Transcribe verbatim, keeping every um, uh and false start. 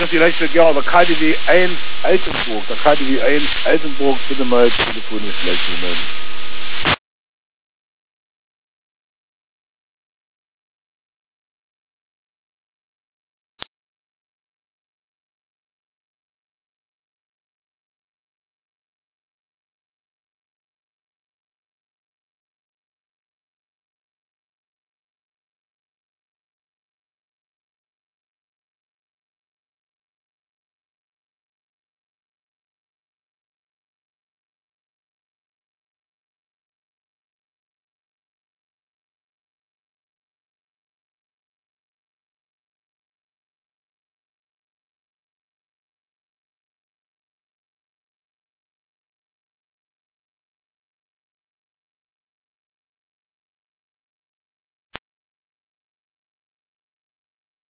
vielleicht so gerne, aber K D W eins Altenburg, der K D W eins Altenburg, bitte mal telefonisch gleich melden.